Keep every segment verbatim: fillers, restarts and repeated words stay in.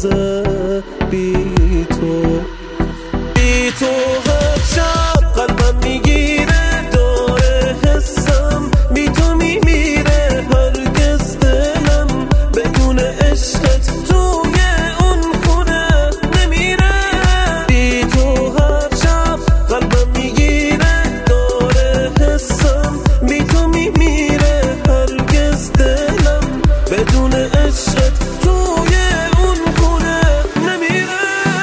روزه بی تو. بی تو هر شب قلبم میگیره داره حسم، بی تو میمیره هرگز دلم بدون عشقت توی اون خونه نمیره. بی تو هر شب قلبم میگیره داره حسم، بی تو میمیره هرگز دلم بدون عشقت توی اون خونه نمیره.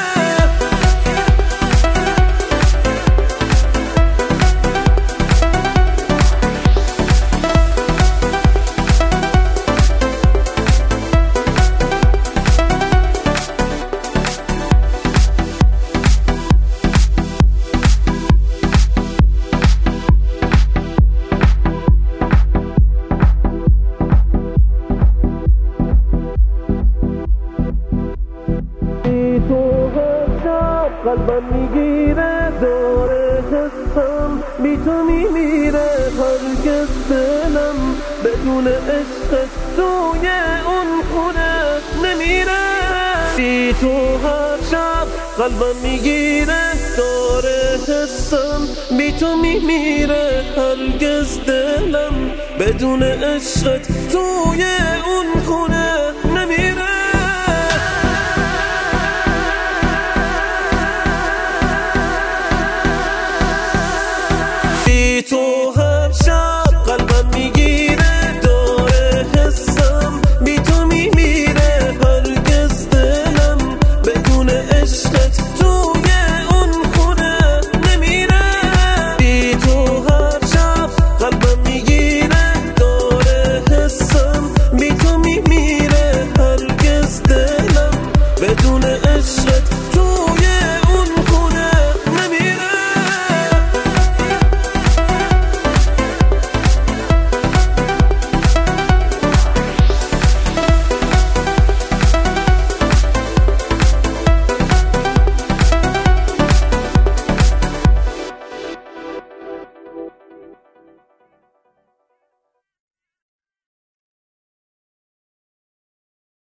قلبم میگیره داره حسم، بی تو میمیره هرگز دلم بدون عشقت توی اون خونه نمیره. بی تو هر شب قلبم میگیره داره حسم، بی تو میمیره هرگز دلم بدون عشقت تو